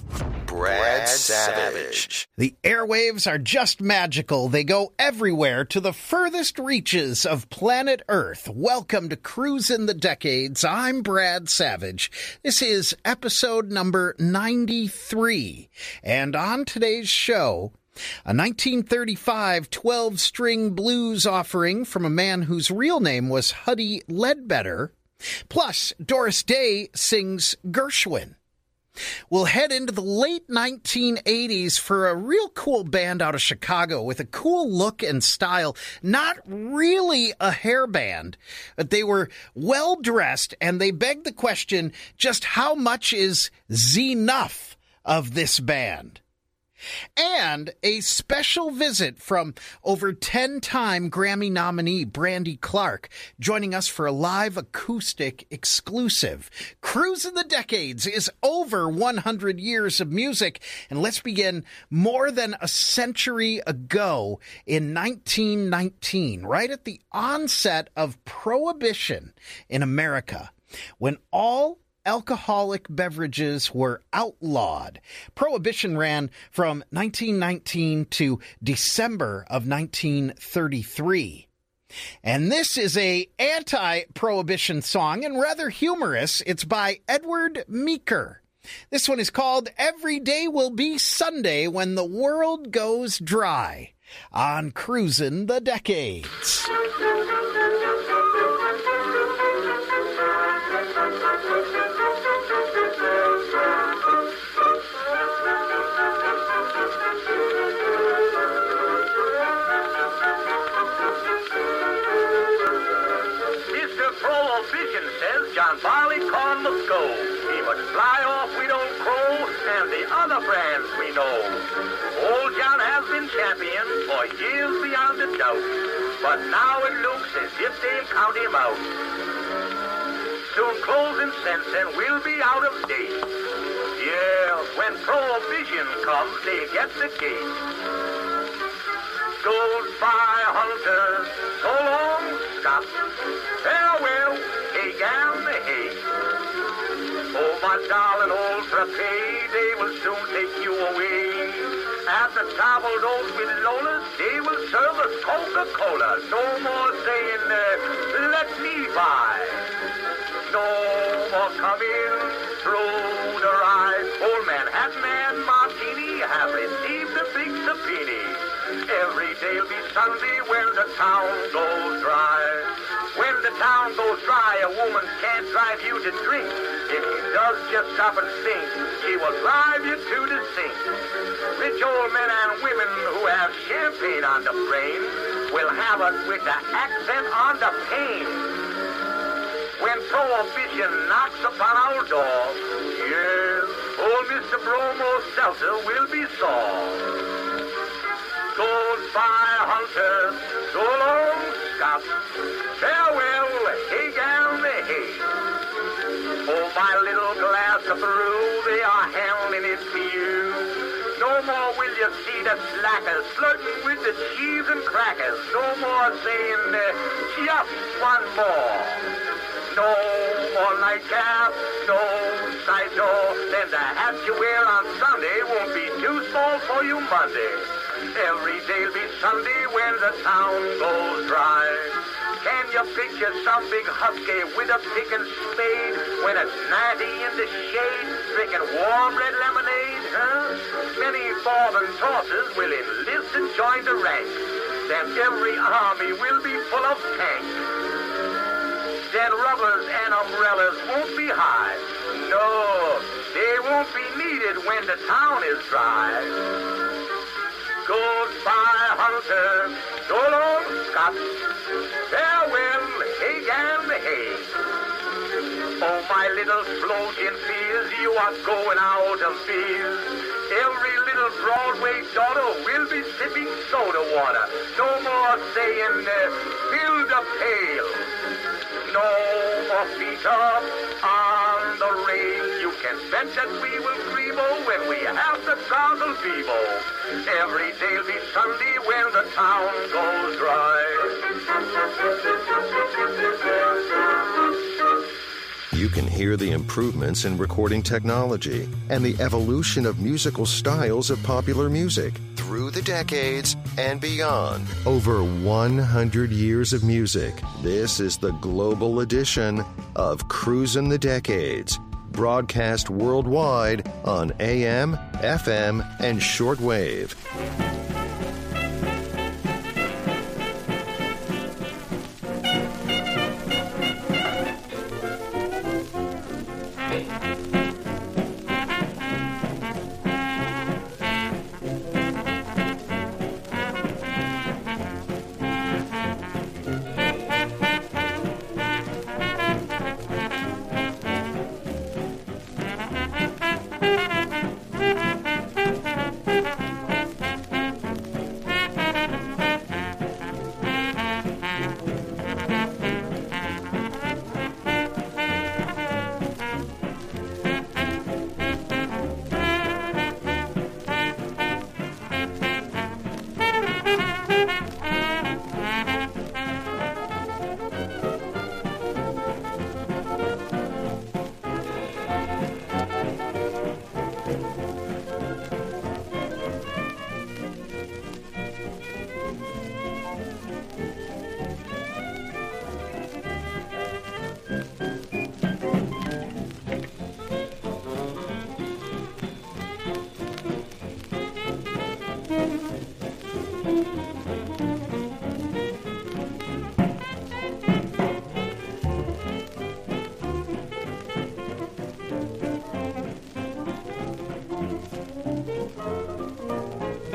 Brad Savage. The airwaves are just magical. They go everywhere to the furthest reaches of planet Earth. Welcome to Cruisin' the Decades. I'm Brad Savage. This is episode number ninety-three. And on today's show, a nineteen thirty-five twelve-string blues offering from a man whose real name was Huddie Ledbetter. Plus, Doris Day sings Gershwin. We'll head into the late nineteen eighties for a real cool band out of Chicago with a cool look and style. Not really a hair band, but they were well-dressed, and they begged the question, just how much is Z-nuff of this band? And a special visit from over ten-time Grammy nominee Brandy Clark, joining us for a live acoustic exclusive. Cruisin' the Decades is over one hundred years of music, and let's begin more than a century ago in nineteen nineteen, right at the onset of Prohibition in America, when all alcoholic beverages were outlawed. Prohibition ran from nineteen nineteen to December of nineteen thirty-three. And this is a anti-prohibition song and rather humorous. It's by Edward Meeker. This one is called Every Day Will Be Sunday When the World Goes Dry. on Cruisin' the Decades. Prohibition says John Barleycorn must go. He must fly off, we don't crow, and the other brands we know. Old John has been champion for years beyond a doubt, but now it looks as if they'll count him out. Soon closing sense and we'll be out of date. Yeah, when Prohibition comes, they get the gate. Goodbye, Hunter, so long, Scott. Farewell, hey, gal, hey. Oh, my darling old frappé, they will soon take you away. At the table d'hôte with Lola, they will serve us Coca-Cola. No more saying, uh, let me buy. No more coming through the rise. Old Manhattan and Martini have received a big subpoena. Every day'll be Sunday when the town goes dry. When the town goes dry, a woman can't drive you to drink. If she does just stop and think, she will drive you to the sink. Rich old men and women who have champagne on the brain will have us with the accent on the pain. When Prohibition knocks upon our door, yes, old Mister Bromo Seltzer will be sore. Goodbye, Hunter, so long, Scott. Farewell, hey, gal, hey. Oh, my little glass of brew, they are handing it to you. No more will you see the slackers flirting with the cheese and crackers. No more saying, uh, just one more. No more nightcap, no sideshow. Then the hat you wear on Sunday won't be too small for you Monday. Every day'll be Sunday when the town goes dry. Can you picture some big husky with a pick and spade when it's ninety in the shade, drinking warm red lemonade, huh? Many northern horses will enlist and join the ranks. Then every army will be full of tanks. Then rubbers and umbrellas won't be high. No, they won't be needed when the town is dry. Goodbye, Hunter, so long, Scott. Farewell, hey, and hey. Oh, my little floating fears, you are going out of fears. Every little Broadway daughter will be sipping soda water. No more saying, uh, fill the pail. No more feet up on the rail. You can bet that we will grebo when we have the Gargle Bevo. Every day'll be Sunday when the town goes dry. You can hear the improvements in recording technology and the evolution of musical styles of popular music through the decades and beyond. Over one hundred years of music. This is the global edition of Cruisin' the Decades, broadcast worldwide on A M, F M, and shortwave.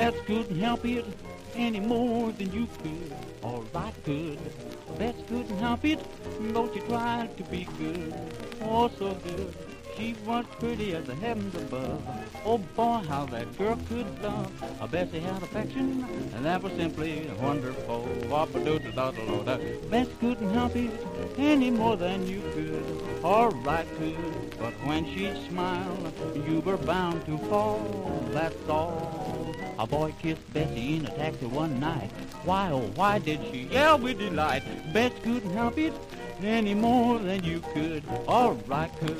Bess couldn't help it any more than you could, or I could. Bess couldn't help it, though she tried to be good, oh so good. She was pretty as the heavens above. Oh boy, how that girl could love. Uh, Bessie had affection, and that was simply wonderful. Bess couldn't help it any more than you could, or I could. But when she smiled, you were bound to fall, that's all. A boy kissed Bessie in a taxi one night. Why, oh, why did she yell with delight? Bess couldn't help it any more than you could, or I could.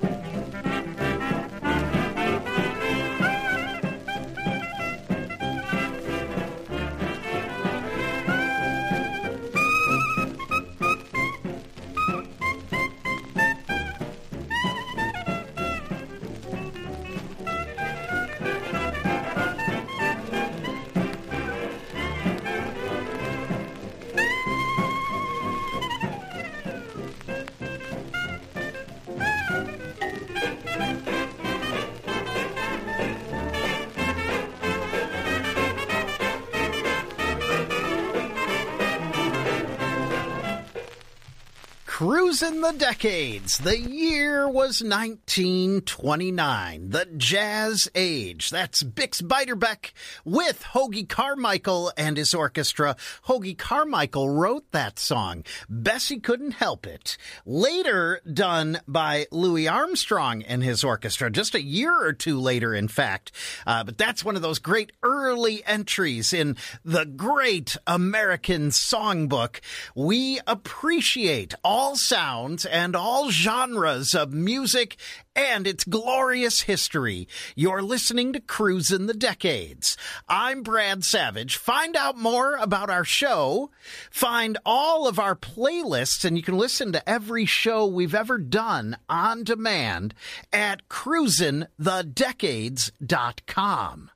Cruising the decades. The year was nineteen twenty-nine, the Jazz Age. That's Bix Beiderbecke with Hoagy Carmichael and his orchestra. Hoagy Carmichael wrote that song. Bessie Couldn't Help It. Later done by Louis Armstrong and his orchestra, just a year or two later, in fact. Uh, but that's one of those great early entries in the great American songbook. We appreciate all sounds and all genres of music and its glorious history. You're listening to Cruisin' the Decades. I'm Brad Savage. Find out more about our show. Find all of our playlists, and you can listen to every show we've ever done on demand at cruisin the decades dot com.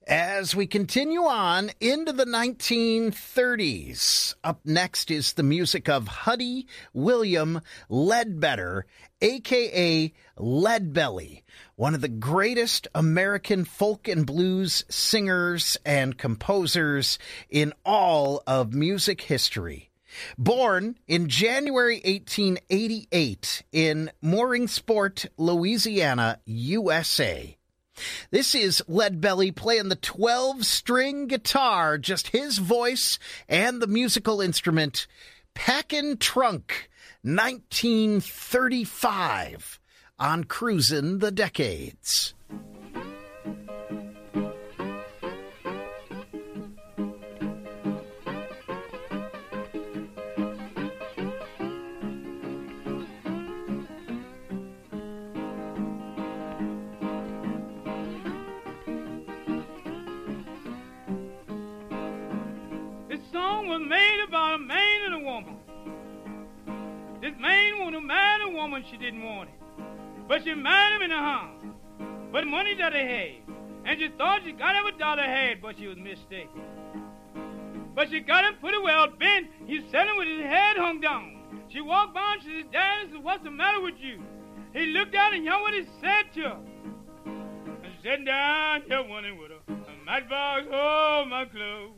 As we continue on into the nineteen thirties, up next is the music of Huddy William Ledbetter, a k a. Leadbelly, one of the greatest American folk and blues singers and composers in all of music history. Born in January eighteen eighty-eight in Mooringsport, Louisiana, U S A. This is Leadbelly playing the twelve-string guitar, just his voice and the musical instrument, Packin' Trunk, nineteen thirty-five, on Cruisin' the Decades. Made about a man and a woman. This man wanted to marry a woman, she didn't want it. But she married him in a home. But the money that he had. And she thought she got every dollar had, but she was mistaken. But she got him pretty well bent. He's sitting with his head hung down. She walked by and she said, Daddy, said, what's the matter with you? He looked at her and you know what he said to her. And she sat down here wanting with her. A matchbox, oh, my clothes.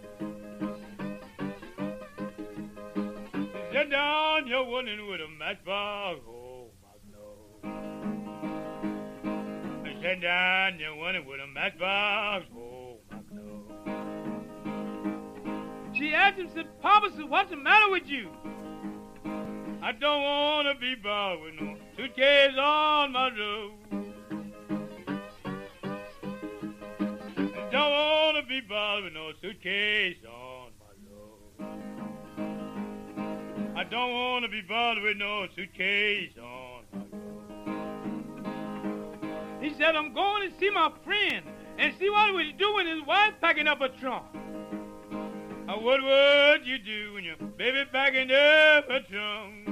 Sit down, you're running with a matchbox, oh, my clothes. Sit down, you're running with a matchbox, oh, my clothes. She asked him, said, Papa, said, what's the matter with you? I don't want to be bothered with no suitcase on my road. I don't want to be bothered with no suitcase on I don't want to be bothered with no suitcase on my road. He said, I'm going to see my friend and see what would he do when his wife packing up a trunk. Now, what would you do when your baby packing up a trunk?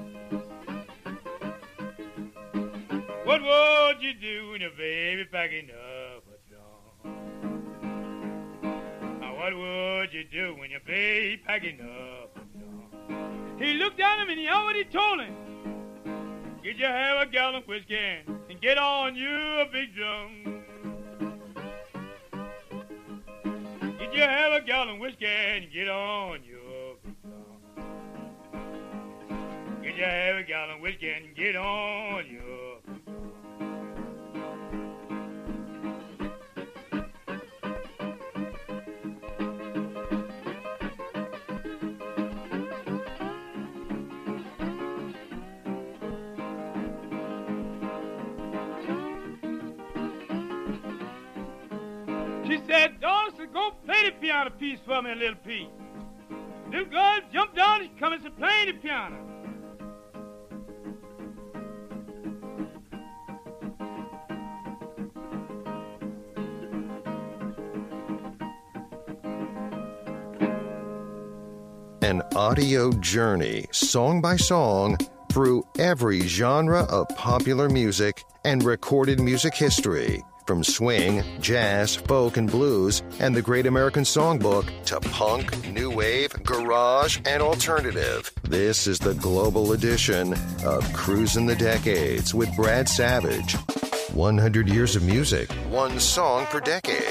What would you do when your baby packing up a trunk? Now, what would you do when your baby packing up? He looked at him and he already told him, get your have a gallon whiskey and get on you a big drum. you have a gallon of whiskey and get on your boots. Get you have a gallon of whiskey and get on your boots. She said, Dawson, go play the piano piece for me, a little piece. Little girl jumped down and come and said, play the piano. An audio journey, song by song, through every genre of popular music and recorded music history. From swing, jazz, folk, and blues, and the Great American Songbook to punk, new wave, garage, and alternative. This is the global edition of Cruising the Decades with Brad Savage. one hundred years of music, one song per decade.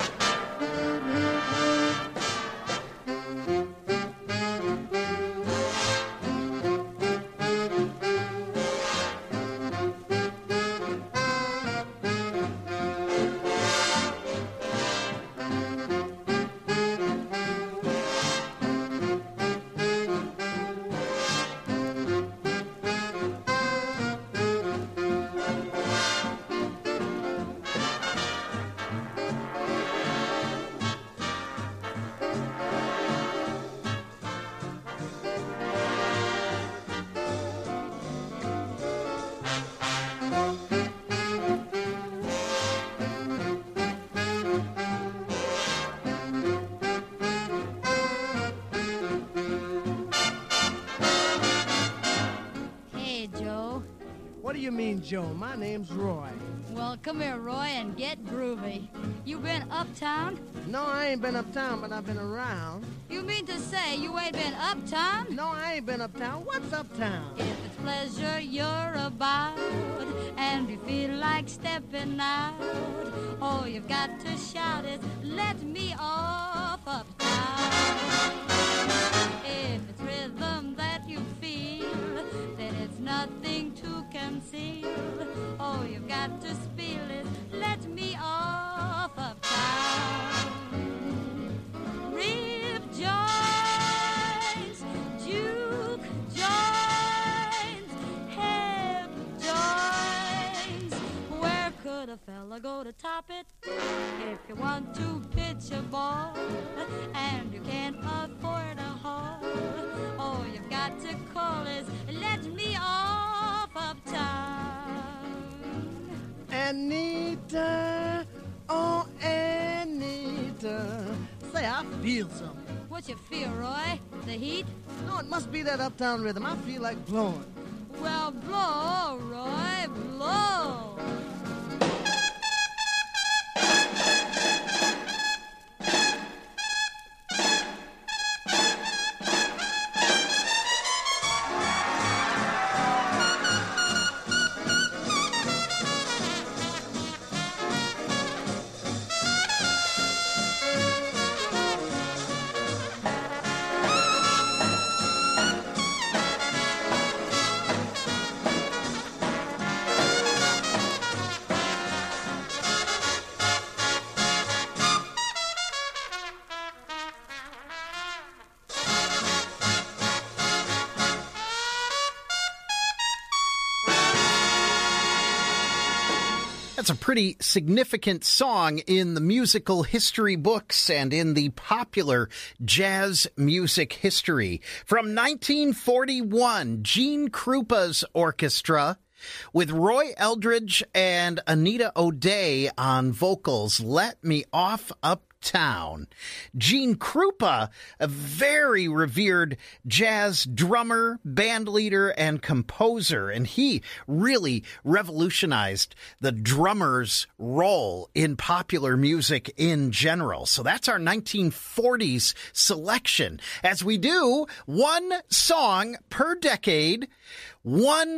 What do you mean, Joe? My name's Roy. Well, come here, Roy, and get groovy. You been uptown? No, I ain't been uptown, but I've been around. You mean to say you ain't been uptown? No, I ain't been uptown. What's uptown? If it's pleasure you're about, and you feel like stepping out, all you've got to shout is, let me off uptown. If it's rhythm that you feel, then it's nothing to conceal. All you've got to spiel is, let me off uptown. Rip joints, juke joints, hip joints. Where could a fella go to top it? If you want to pitch a ball and you can't afford a hall, all you've got to call is, let me off uptown. Anita, oh Anita, say I feel something. What you feel, Roy? The heat? No, it must be that uptown rhythm. I feel like blowing. Well, blow, Roy, blow. That's a pretty significant song in the musical history books and in the popular jazz music history. From nineteen forty-one, Gene Krupa's orchestra with Roy Eldridge and Anita O'Day on vocals, Let Me Off Uptown. Gene Krupa, a very revered jazz drummer, band leader, and composer, and he really revolutionized the drummer's role in popular music in general. So that's our nineteen forties selection. As we do, one song per decade, one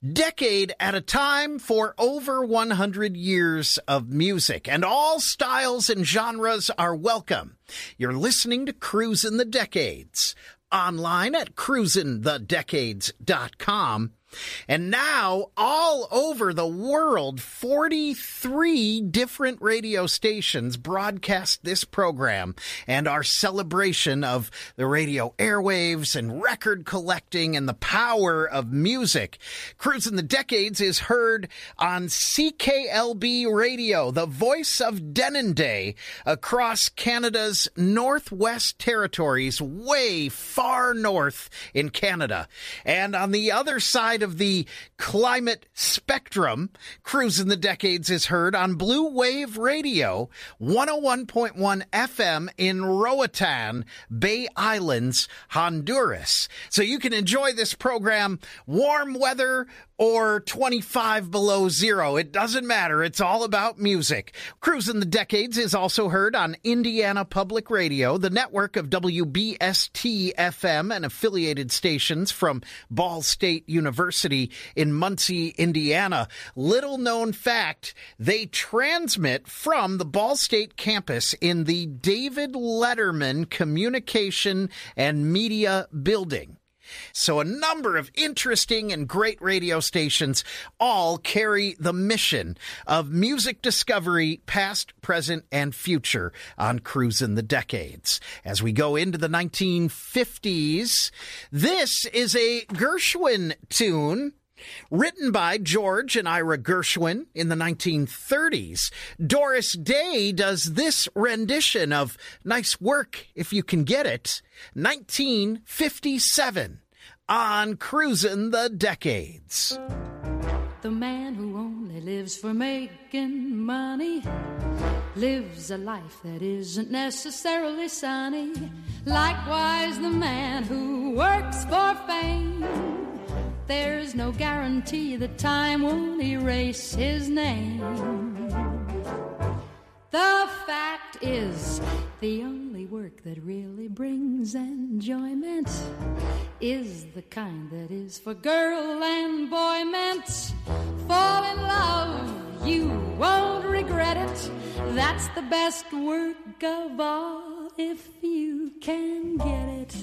decade at a time for over one hundred years of music, and all styles and genres are welcome. You're listening to Cruisin' the Decades, online at cruisin the decades dot com. And now, all over the world, forty-three different radio stations broadcast this program and our celebration of the radio airwaves and record collecting and the power of music. Cruisin' the Decades is heard on C K L B Radio, the voice of Denendeh, across Canada's Northwest Territories, way far north in Canada. And on the other side of the climate spectrum, Cruisin' the Decades is heard on Blue Wave Radio, one oh one point one F M in Roatan, Bay Islands, Honduras. So you can enjoy this program warm weather or twenty-five below zero. It doesn't matter. It's all about music. Cruisin' the Decades is also heard on Indiana Public Radio, the network of W B S T F M and affiliated stations from Ball State University in Muncie, Indiana. Little known fact, they transmit from the Ball State campus in the David Letterman Communication and Media Building. So a number of interesting and great radio stations all carry the mission of music discovery, past, present, and future on Cruisin' the Decades. As we go into the nineteen fifties, this is a Gershwin tune written by George and Ira Gershwin in the nineteen thirties. Doris Day does this rendition of Nice Work If You Can Get It, nineteen fifty-seven, on Cruisin' the Decades. The man who only lives for making money lives a life that isn't necessarily sunny. Likewise, the man who works for fame, there's no guarantee that time won't erase his name. The fact is, the only work that really brings enjoyment is the kind that is for girl and boy meant. Fall in love, you won't regret it. That's the best work of all, if you can get it.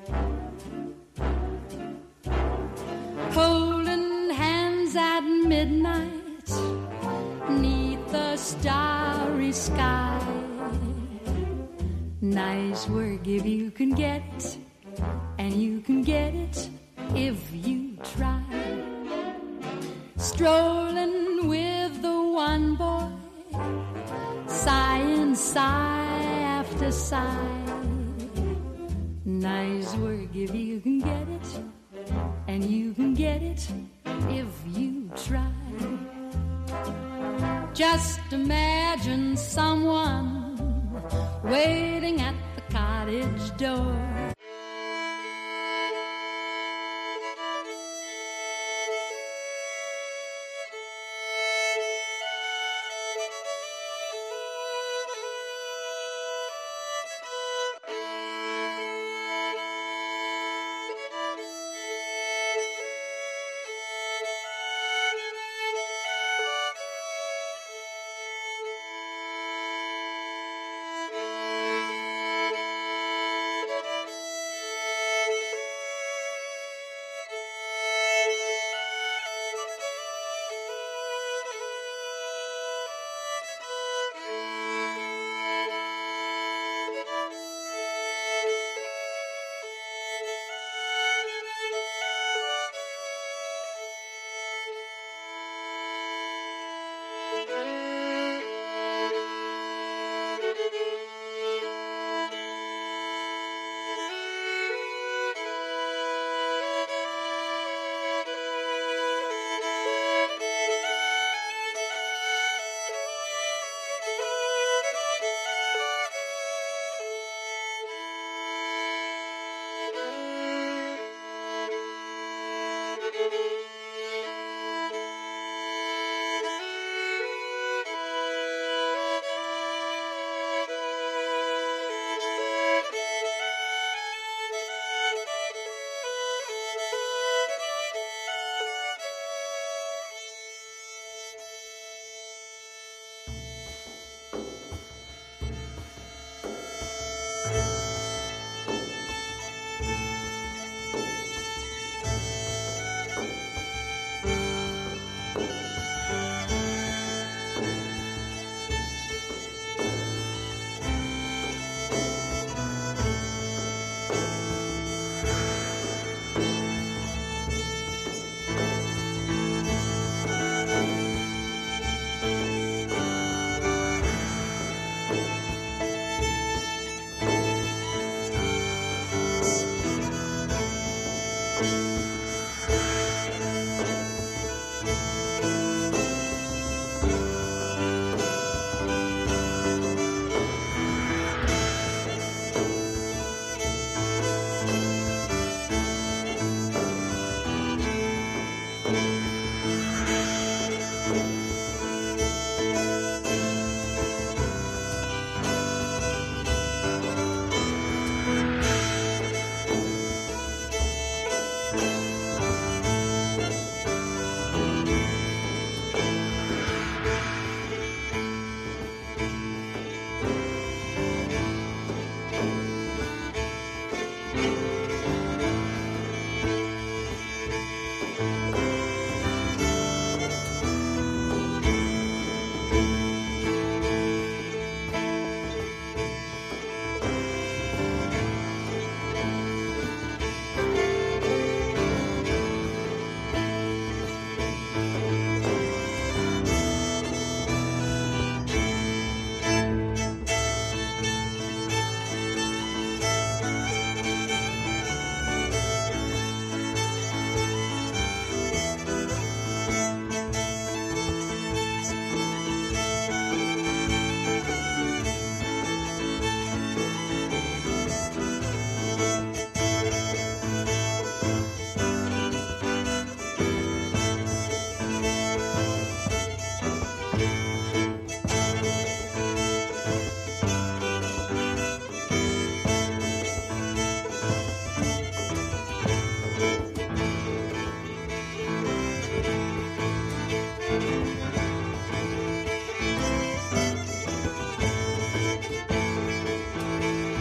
Holding hands at midnight neath the starry sky. Nice work if you can get it, and you can get it if you try. Strolling with the one boy, sighing sigh after sigh. Nice work if you can get it, and you can get it if you try. Just imagine someone waiting at the cottage door.